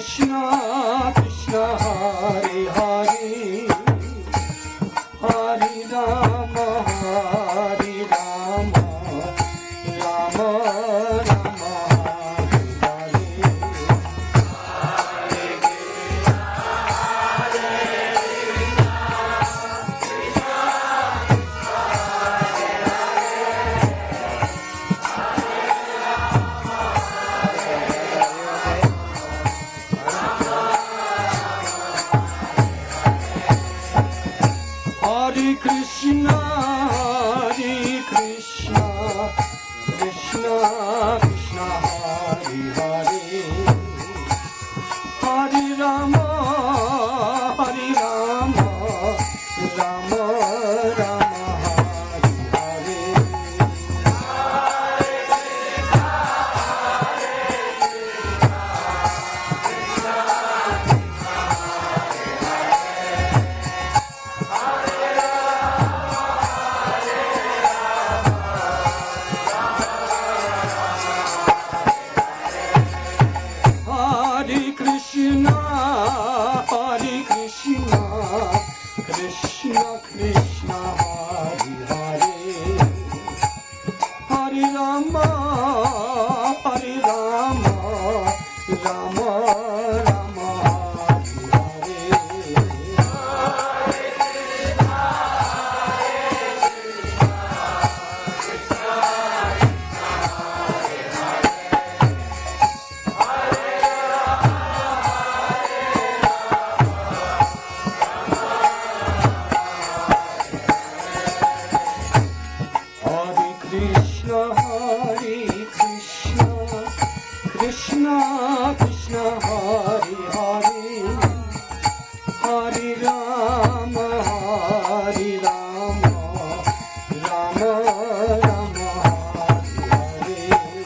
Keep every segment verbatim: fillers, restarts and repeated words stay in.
Krishna Krishna Hare Hare Hare Rama Hare Rama Rama Rama Hare Hare Krishna, Hare Krishna, Krishna Krishna Hare Hare, Hare Rama, Hare Rama, Rama Rama Hare Hare. Hare Krishna, Hare Krishna, Krishna Krishna Hare Hare, Hare Rama, Hare Rama, Rama Rama Hare Hare Krishna, Hare Krishna, Krishna Krishna Hare Hare, Hare Rama, Hare Rama, Rama Rama Hare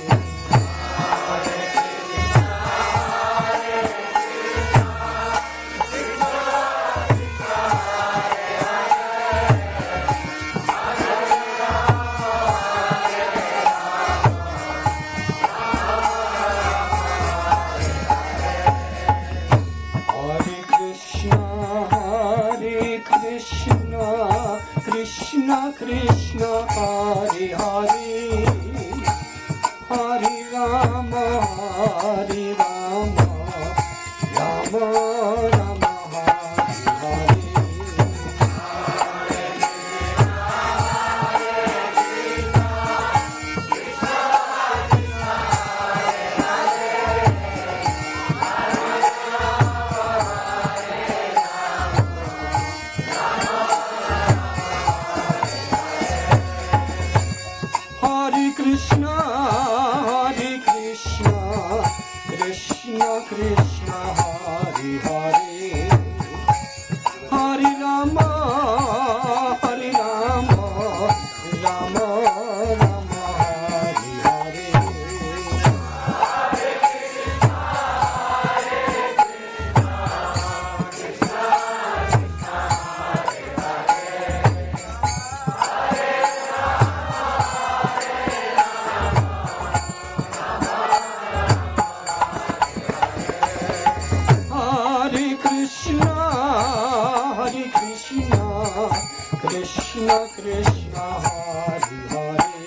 Hare Krishna, Hare Krishna, Krishna Krishna Hare Hare, Hare Rama, Hare Rama, Rama Rama Hare Hare Krishna, Hare Krishna, Krishna Krishna Hare Hare, Hare Rama, Hare Rama, Rama Rama Hare Hare. Hare Krishna, Hare Krishna, Krishna Krishna Hare Hare,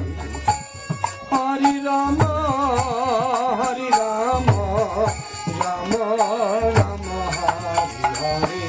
Hare Rama, Hare Rama, Rama Rama Hare Hare.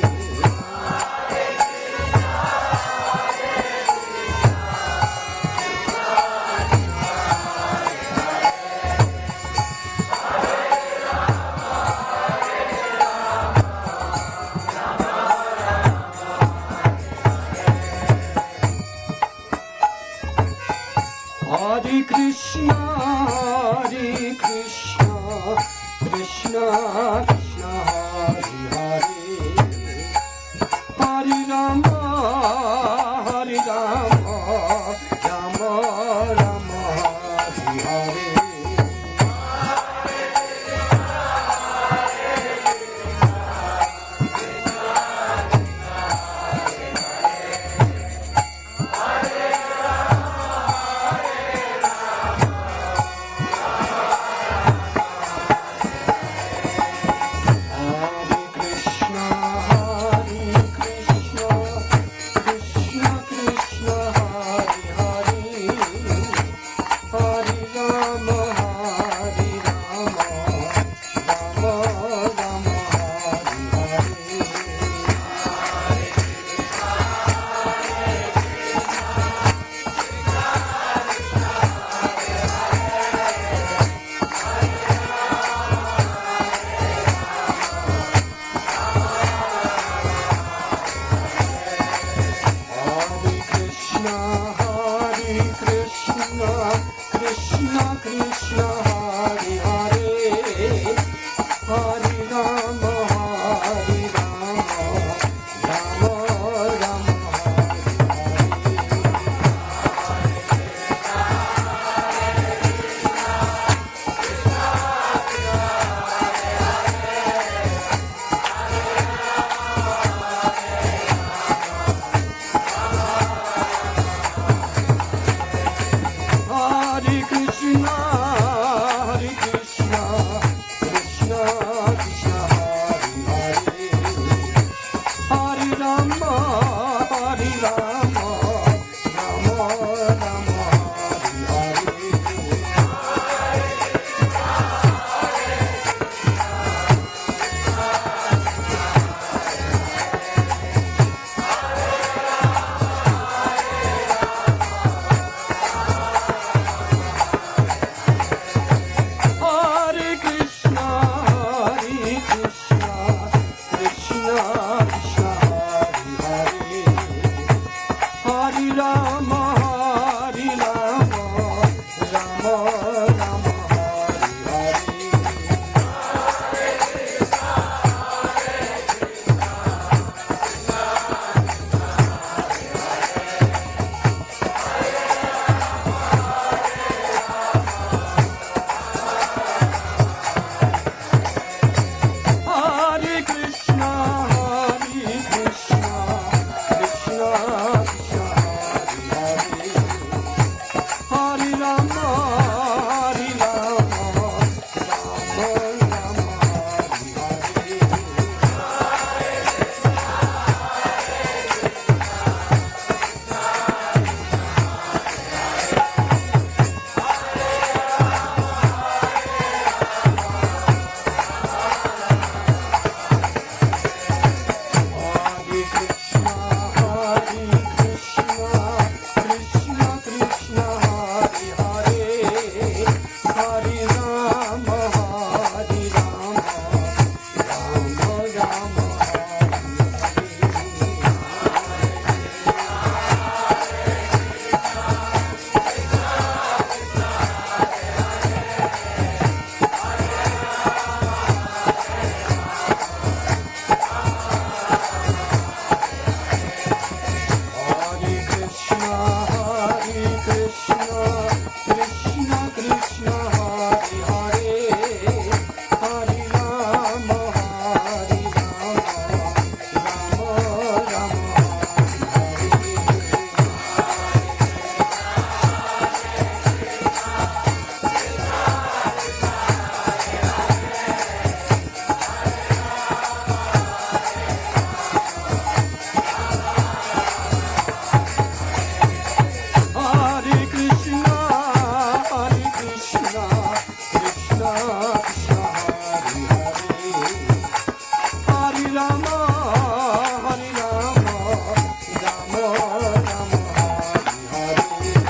Hare Krishna, Hare Krishna, Krishna Krishna Hare Hare, Hare Rama, Hare Rama, Rama Rama Hare Hare. Krishna Krishna Hare Hare Hare Rama Hare Rama Rama Rama Hare Hare Krishna Hare Krishna Krishna Krishna Hare Hare Hare Rama Hare Rama Rama Rama Hare Hare Krishna Hare Krishna Krishna Krishna Hare Hare Hare Rama Hare Rama Rama Rama Hare Krishna Hare Krishna Krishna Krishna Hare Hare Hare Rama Hare Rama Rama Rama Hare Krishna Hare Krishna Krishna Krishna Hare Hare Hare Rama Hare Rama Rama Rama Hare Krishna Hare Krishna Krishna Krishna Hare Hare Hare Rama Hare Rama Rama Rama Hare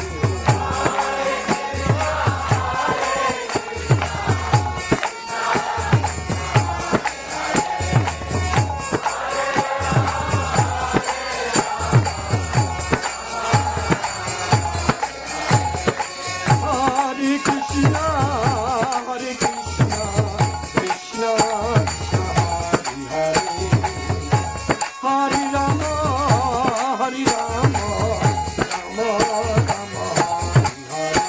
Hare Krishna Hare Krishna Krishna Krishna Hare Hare Hare Rama Hare Rama Rama Rama Hare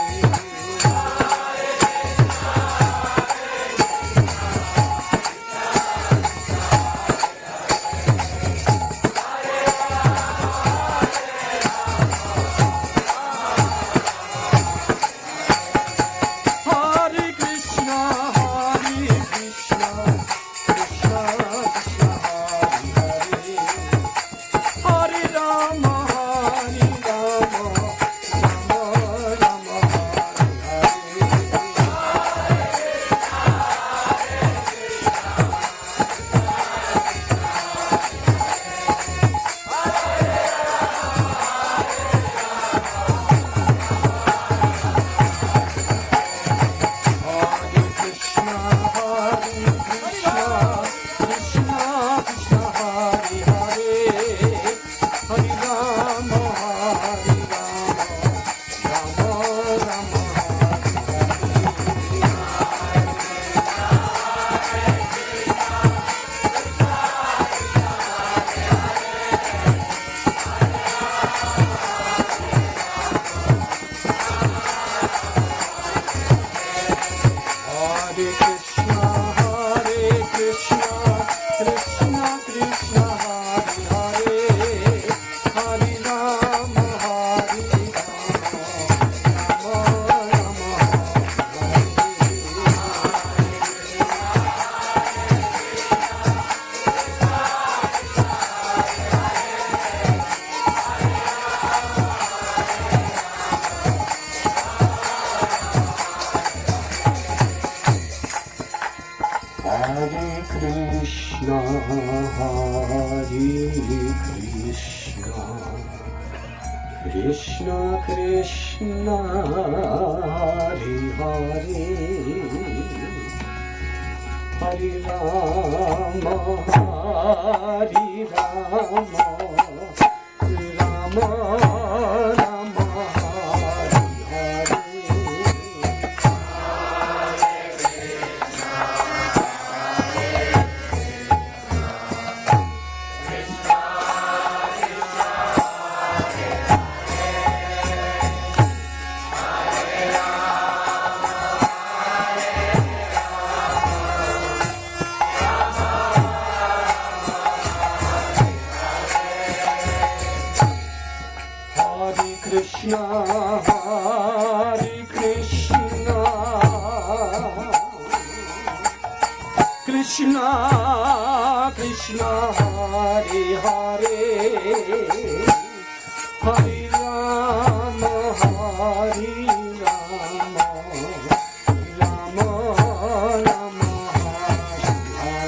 Hare Krishna Hare Krishna Krishna Krishna Hare Hare Hare Rama Hare Rama Rama Rama Hare Krishna Hare Krishna Krishna Krishna Hare Hare Hare Rama Hare Rama Rama Rama Hare Krishna Hare Krishna Krishna Krishna Hare Hare Hare Rama Hare Rama Rama Rama Hare Hare Krishna, Hare Krishna, Krishna Krishna, Hare Hare, Hare Rama, Hare Rama, Rama Rama, Hare Hare. Krishna, Hare Krishna, Krishna Krishna, Hare Hare, Hare Rama, Hare Rama, Rama Rama, Hare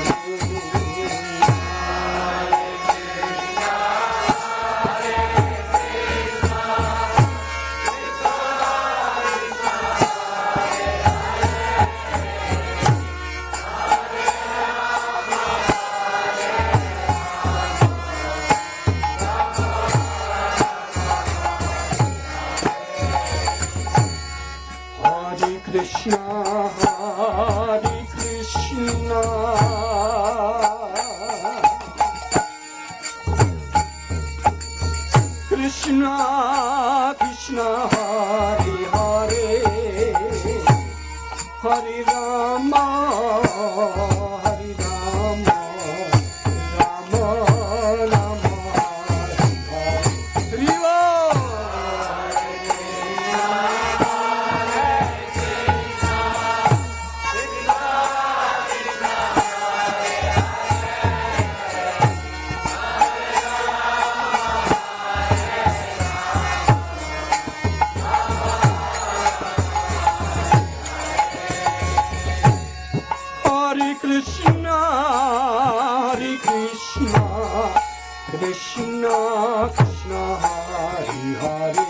Krishna, Hare Krishna, Krishna Krishna, Hare Hare, Hare Rama, Hare Rama, Rama Rama, Hare Hare. Krishna, Hare Krishna, Krishna Krishna, Hare Hare,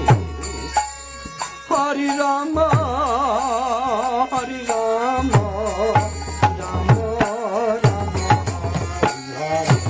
Hare Rama, Hare Rama, Rama Rama, Hare Hare.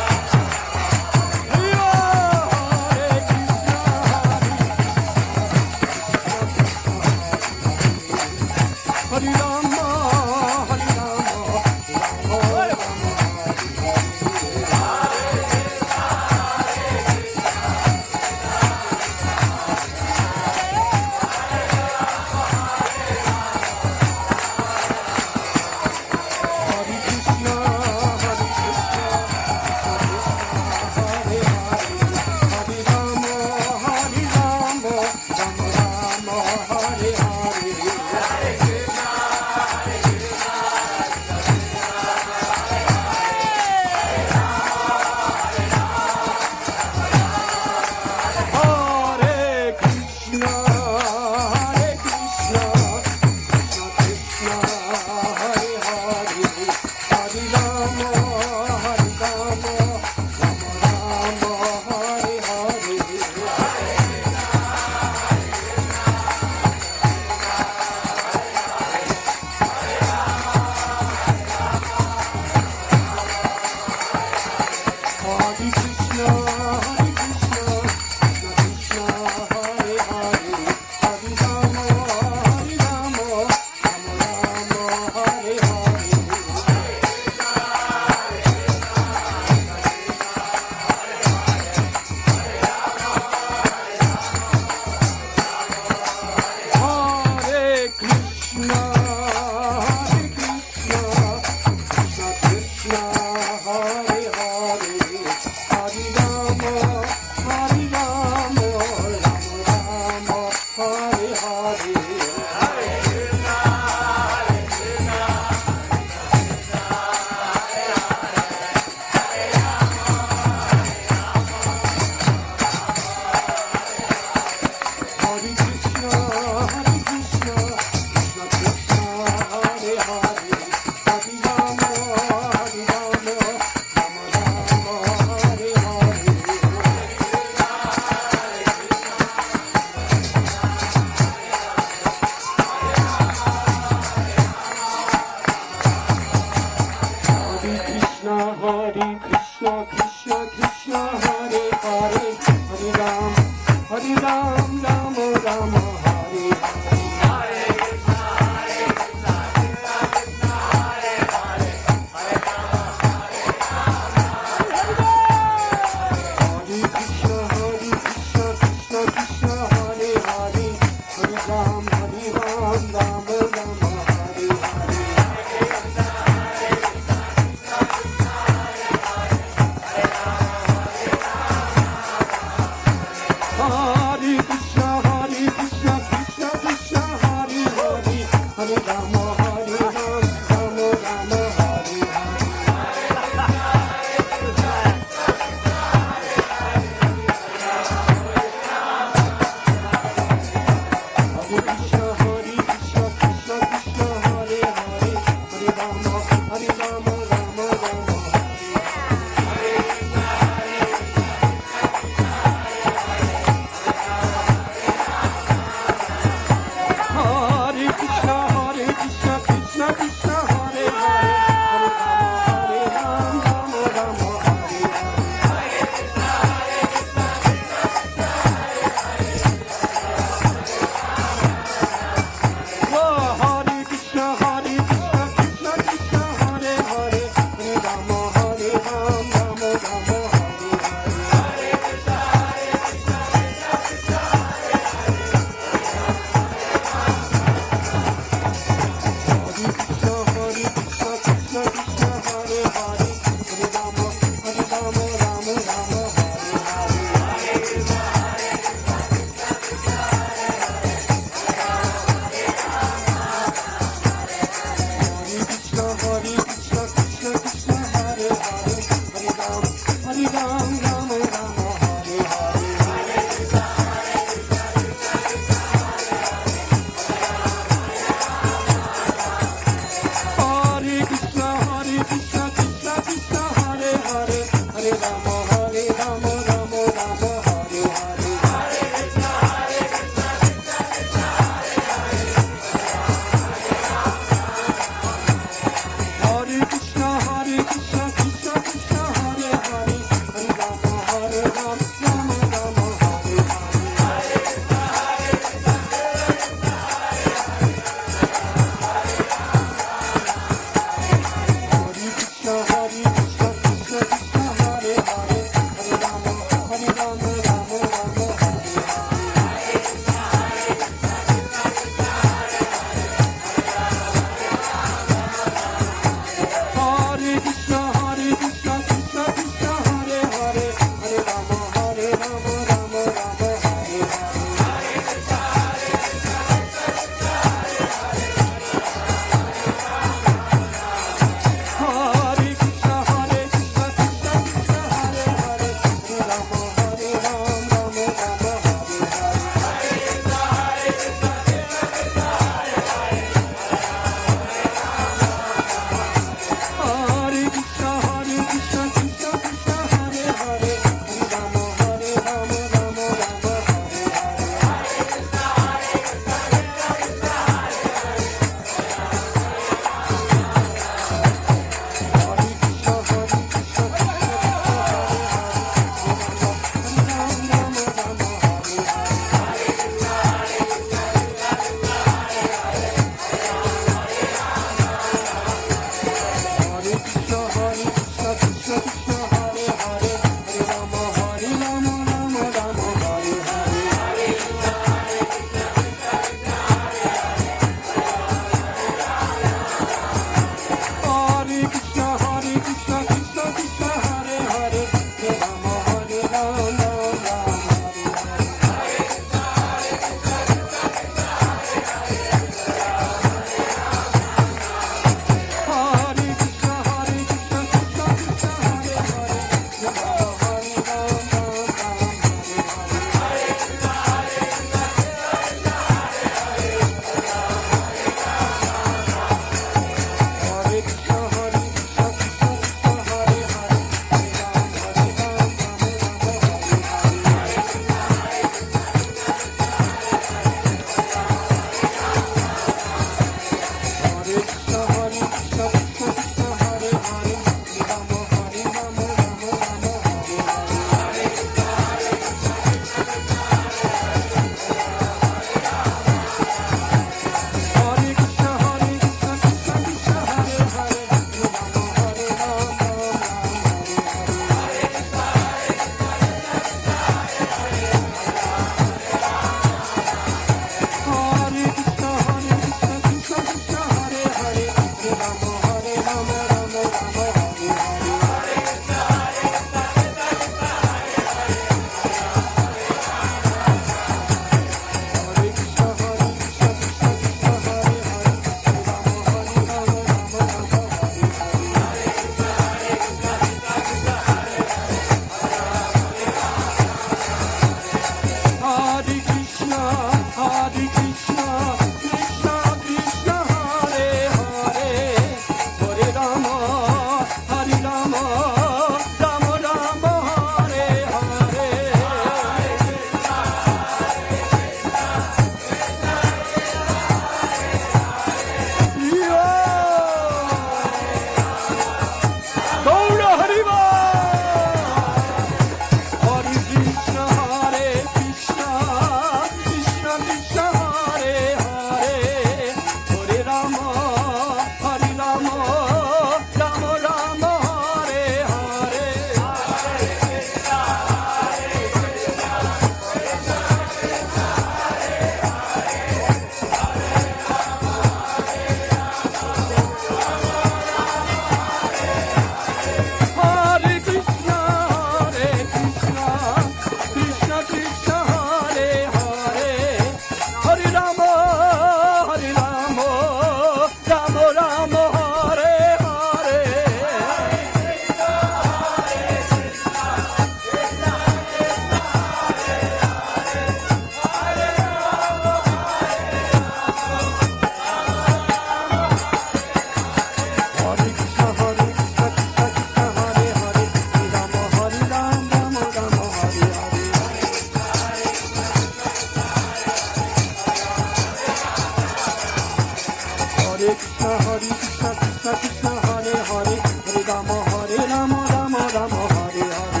Krishna, Hare Krishna, Krishna Krishna, Hare Hare, Hare Rama, Hare Rama, Rama Rama, Hare Hare.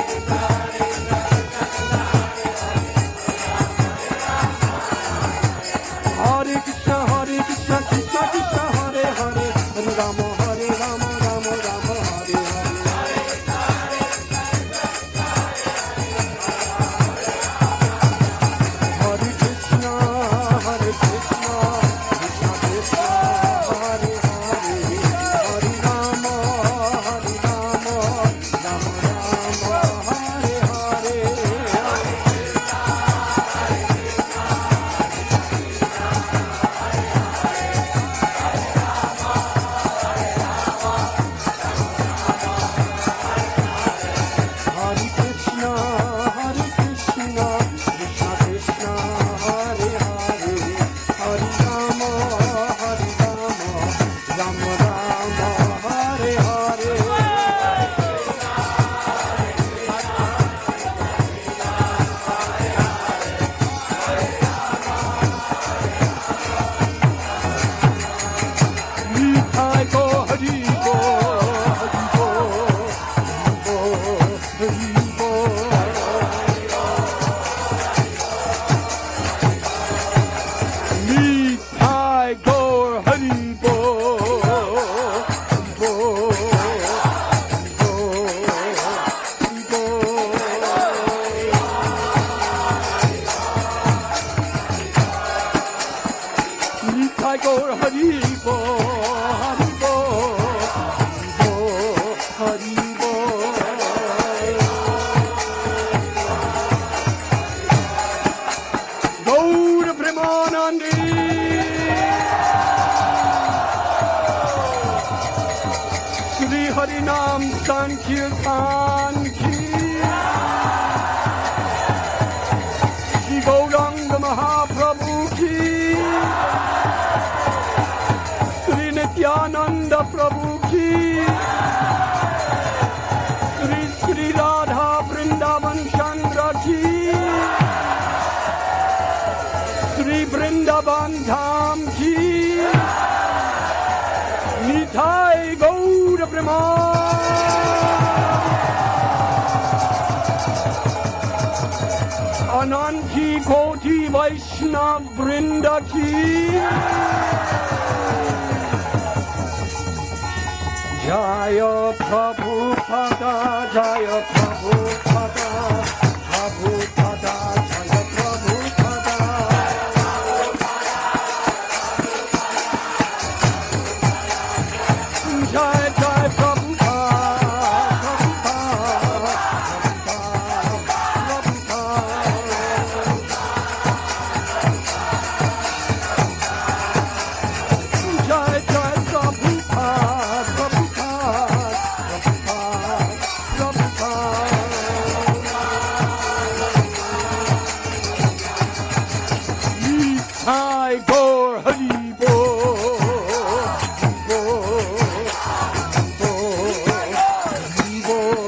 Hare Krishna, Hare Krishna, Krishna Krishna, Hare Hare, Hare Rama, Hare Rama, Rama Rama, Hare Hare. Hare Krishna, Hare Krishna, Krishna Krishna, Hare Hare, Hare Rama, Hare Rama, Rama Rama, Hare Hare. Hare Krishna, Hare Krishna, Krishna Krishna, Hare Hare, Hare Rama, Hare Rama, Rama Rama, Hare Hare. Nitai go Hari go, Hari go, Hari go, Nitai go Hari go, Hari go, Hari go. Nitai go Hari go, Hari go, Hari go, Gaura Premanandi. Shri Harinam Sankirtan ki, Shri Gauranga Mahaprabhu ki, Shri Nityananda Prabhu ki, Shri Shri Radha Vrindavan Chandra ki, Shri Vrindavan Dham ki, Nitai Gaura Preman. Ananti Koti Vaishnav Vrinda ki, Jaya Prabhupada, Jaya Prabhupada, Prabhupada, Jaya Prabhupada. Jai Jai Prabhupada, Prabhupada, Jai Jai Prabhupada, Prabhupada, Prabhupada. Nitai Gaur Hari Bol, Bol, Bol, Bol.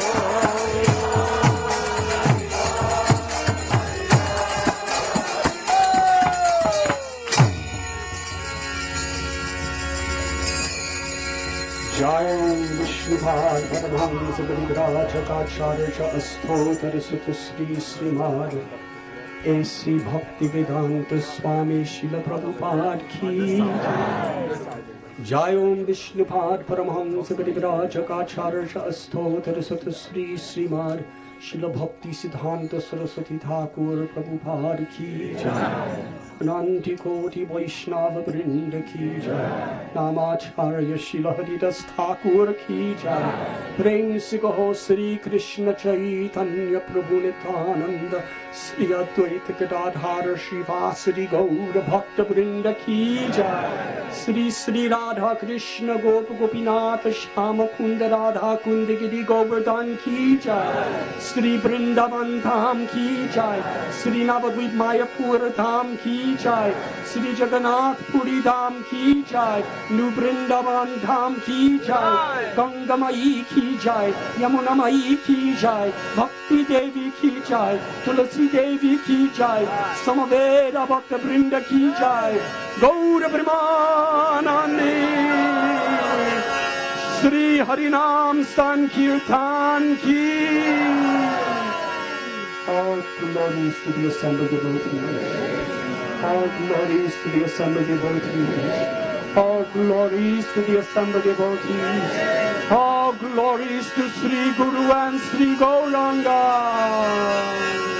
Jayam Vishnupad Paramahamsa Gadivrajakaacharya Cha Asthotar Sutta Sri Srimad A C Bhaktivedanta Swami Srila Prabhupada ki. Jayam Vishnupad Paramahamsa Gadivrajakaacharya Cha Asthotar Sutta Sri Srimad Srila Bhakti Siddhanta Saraswati Thakur Prabhupada ki. Ananti Koti Vaishnava Vrinda ki jai, Namacharya Srila Haridas Thakur ki jai, Prem se kaho Sri Krishna Chaitanya Prabhu Nityananda, Sri Advaita Gadadhara Srivasadi Gaura Bhakta Vrinda ki jai, Sri Sri Radha Krishna Gopa Gopinath Shama Kunda Radha Kunda Giri Govardhan ki jai, Sri Vrindavan Dham ki jai, Sri Navadvip Mayapur Dham ki jai, Sri Jagannath Puri Dham ki jai, New Vrindavan Dham ki jai, Ganga Mai ki jai, Yamuna Mai ki jai, Bhakti Devi ki jai, Tulasi Tulsi Devi ki jai, Samaveda Bhakta Vrinda ki jai, Gaura Premanande, Sri Harinam Sankirtan ki. All glories to the assembled devotees. All glories to the assembled devotees. All glories to the assembled devotees. All glories to Sri Guru and Sri Gauranga.